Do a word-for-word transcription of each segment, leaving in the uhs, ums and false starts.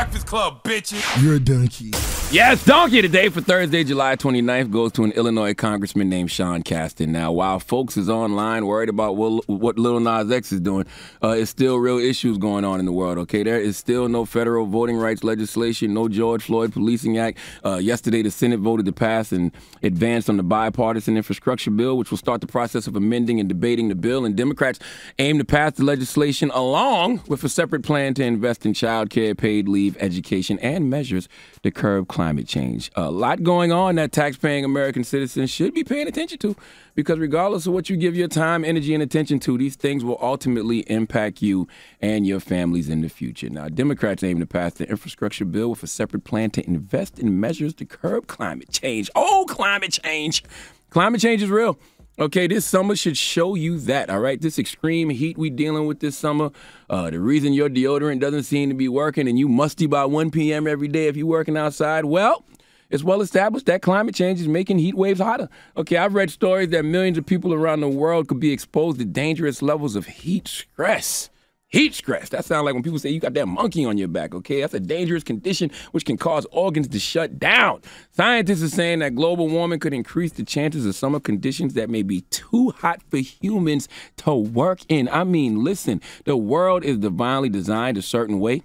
Breakfast Club, bitches. You're a donkey. Yes, donkey today for Thursday, July twenty-ninth goes to an Illinois congressman named Sean Casten. Now, while folks is online worried about what, what Lil Nas X is doing, uh, it's still real issues going on in the world, okay? There is still no federal voting rights legislation, no George Floyd Policing Act. Uh, yesterday, the Senate voted to pass and advance on the bipartisan infrastructure bill, which will start the process of amending and debating the bill. And Democrats aim to pass the legislation along with a separate plan to invest in child care, paid leave, education, and measures to curb climate change. A lot going on that tax-paying American citizens should be paying attention to, because regardless of what you give your time, energy, and attention to, these things will ultimately impact you and your families in the future. Now, Democrats aim to pass the infrastructure bill with a separate plan to invest in measures to curb climate change. Oh, climate change. Climate change is real. Okay, this summer should show you that, all right? This extreme heat we dealing with this summer, uh, the reason your deodorant doesn't seem to be working and you musty by one p.m. every day if you're working outside, well, it's well established that climate change is making heat waves hotter. Okay, I've read stories that millions of people around the world could be exposed to dangerous levels of heat stress. Heat stress. That sounds like when people say you got that monkey on your back, okay? That's a dangerous condition which can cause organs to shut down. Scientists are saying that global warming could increase the chances of summer conditions that may be too hot for humans to work in. I mean, listen, the world is divinely designed a certain way.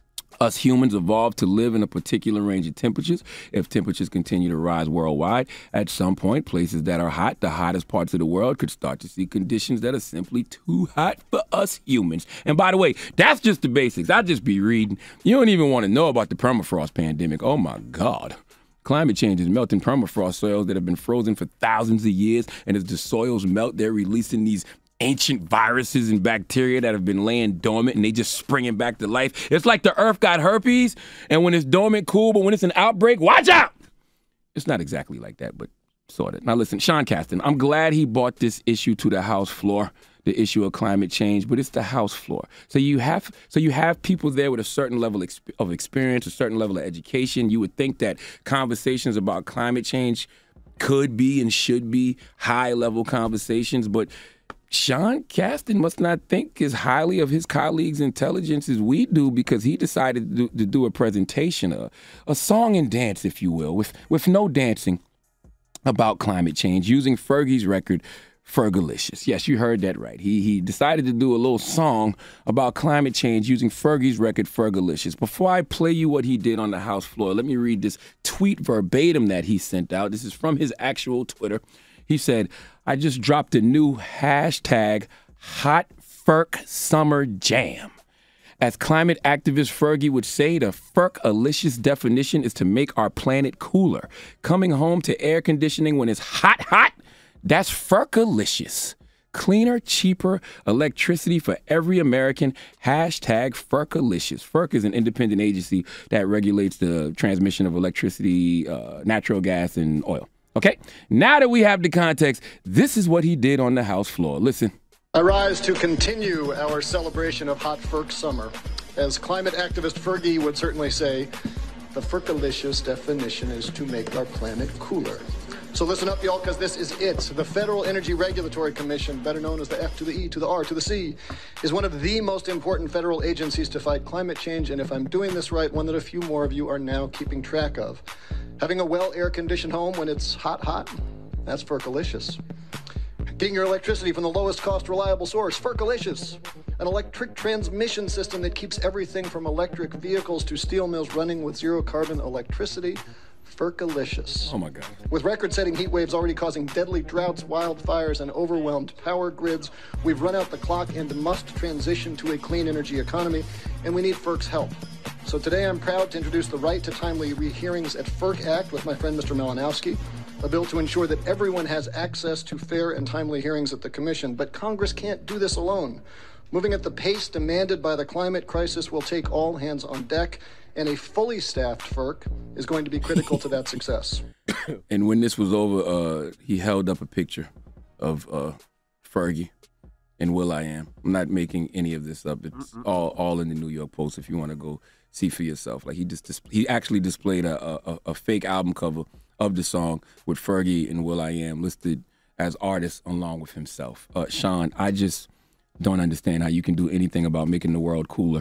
Us humans evolved to live in a particular range of temperatures. If temperatures continue to rise worldwide, at some point, places that are hot, the hottest parts of the world, could start to see conditions that are simply too hot for us humans. And by the way, that's just the basics. I just be reading. You don't even want to know about the permafrost pandemic. Oh, my God. Climate change is melting permafrost soils that have been frozen for thousands of years. And as the soils melt, they're releasing these ancient viruses and bacteria that have been laying dormant, and they just springing back to life. It's like the earth got herpes, and when it's dormant, cool, but when it's an outbreak, watch out! It's not exactly like that, but sort of. Now listen, Sean Casten, I'm glad he brought this issue to the House floor, the issue of climate change, but it's the House floor. So you have so you have people there with a certain level of experience, a certain level of education. You would think that conversations about climate change could be and should be high-level conversations, but Sean Casten must not think as highly of his colleagues' intelligence as we do, because he decided to do, to do a presentation, a, a song and dance, if you will, with, with no dancing, about climate change, using Fergie's record, Fergalicious. Yes, you heard that right. He he decided to do a little song about climate change using Fergie's record, Fergalicious. Before I play you what he did on the House floor, let me read this tweet verbatim that he sent out. This is from his actual Twitter. He said, I just dropped a new hashtag Hot Ferk Summer Jam. As climate activist Fergie would say, the Fergalicious definition is to make our planet cooler. Coming home to air conditioning when it's hot, hot, that's Fergalicious. Cleaner, cheaper electricity for every American. Hashtag Fergalicious. FERC is an independent agency that regulates the transmission of electricity, uh, natural gas, and oil. Okay, now that we have the context, this is what he did on the House floor. Listen. I rise to continue our celebration of Hot Ferk Summer. As climate activist Fergie would certainly say, the Fergalicious definition is to make our planet cooler. So listen up, y'all, because this is it. The Federal Energy Regulatory Commission, better known as the F to the E to the R to the C, is one of the most important federal agencies to fight climate change, and if I'm doing this right, one that a few more of you are now keeping track of. Having a well air-conditioned home when it's hot, hot, that's Fergalicious. Getting your electricity from the lowest cost reliable source, Fergalicious. An electric transmission system that keeps everything from electric vehicles to steel mills running with zero carbon electricity, Fergalicious. Oh my God. With record-setting heat waves already causing deadly droughts, wildfires, and overwhelmed power grids, we've run out the clock and must transition to a clean energy economy, and we need FERC's help. So today I'm proud to introduce the Right to Timely Rehearings at FERC Act with my friend Mister Malinowski, a bill to ensure that everyone has access to fair and timely hearings at the Commission. But Congress can't do this alone. Moving at the pace demanded by the climate crisis will take all hands on deck, and a fully staffed FERC is going to be critical to that success. And when this was over, uh, he held up a picture of uh, Fergie and will.i.am. I'm not making any of this up. It's Mm-mm. all all in the New York Post if you want to go see for yourself. Like he just dis- he actually displayed a, a a fake album cover of the song with Fergie and will.i.am listed as artists along with himself. Uh, Sean, I just don't understand how you can do anything about making the world cooler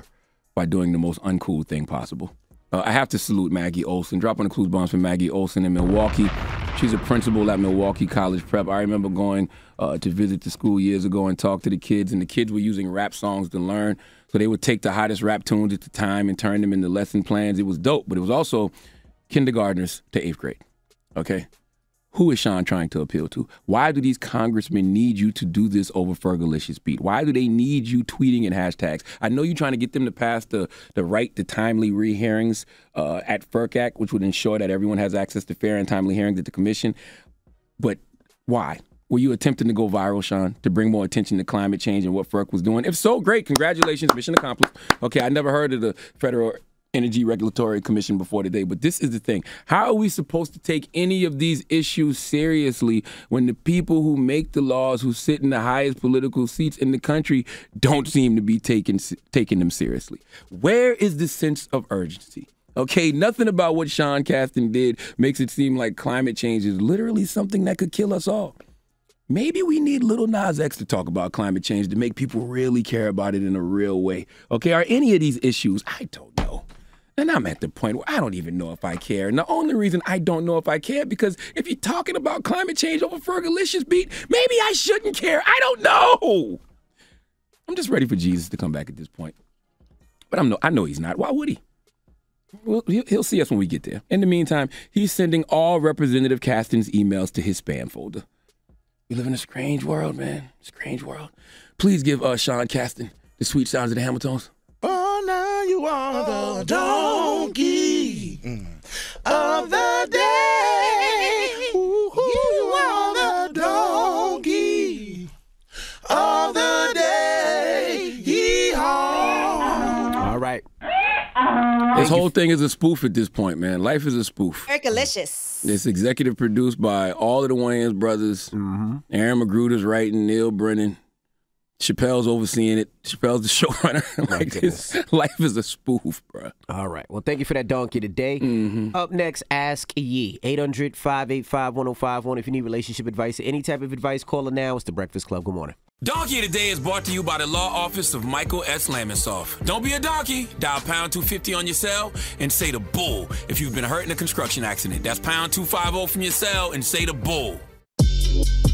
by doing the most uncool thing possible. Uh, I have to salute Maggie Olson. Dropping the clues bombs for Maggie Olson in Milwaukee. She's a principal at Milwaukee College Prep. I remember going uh, to visit the school years ago and talk to the kids, and the kids were using rap songs to learn. So they would take the hottest rap tunes at the time and turn them into lesson plans. It was dope, but it was also kindergartners to eighth grade. Okay? Who is Sean trying to appeal to? Why do these congressmen need you to do this over Fergalicious beat? Why do they need you tweeting and hashtags? I know you're trying to get them to pass the, the right to timely re-hearings uh, at FERC, which would ensure that everyone has access to fair and timely hearings at the commission. But why? Were you attempting to go viral, Sean, to bring more attention to climate change and what FERC was doing? If so, great. Congratulations. Mission accomplished. Okay, I never heard of the Federal Energy Regulatory Commission before today, but this is the thing. How are we supposed to take any of these issues seriously when the people who make the laws, who sit in the highest political seats in the country, don't seem to be taking taking them seriously? Where is the sense of urgency? Okay, nothing about what Sean Casten did makes it seem like climate change is literally something that could kill us all. Maybe we need Lil Nas X to talk about climate change to make people really care about it in a real way. Okay, are any of these issues? I don't know. And I'm at the point where I don't even know if I care. And the only reason I don't know if I care, because if you're talking about climate change over Fergalicious beat, maybe I shouldn't care. I don't know. I'm just ready for Jesus to come back at this point. But I'm no, I know he's not. Why would he? Well, he'll see us when we get there. In the meantime, he's sending all Representative Casten's emails to his spam folder. We live in a strange world, man. Strange world. Please give uh, Sean Casten the sweet sounds of the Hamiltons. Oh, now you are the donkey mm. of the day. Ooh, you are the donkey of the day. Yee-haw. All right. This whole thing is a spoof at this point, man. Life is a spoof. Fergalicious. It's executive produced by all of the Wayans brothers. Mm-hmm. Aaron McGruder's writing, Neil Brennan. Chappelle's overseeing it. Chappelle's the showrunner. Like, this life is a spoof, bro. All right. Well, thank you for that donkey today. Mm-hmm. Up next, Ask Ye. eight hundred, five eight five, one oh five one. If you need relationship advice or any type of advice, call it now. It's The Breakfast Club. Good morning. Donkey Today is brought to you by the law office of Michael S. Lamonsoff. Don't be a donkey. Dial pound two fifty on your cell and say the bull if you've been hurt in a construction accident. That's pound two fifty from your cell and say the bull.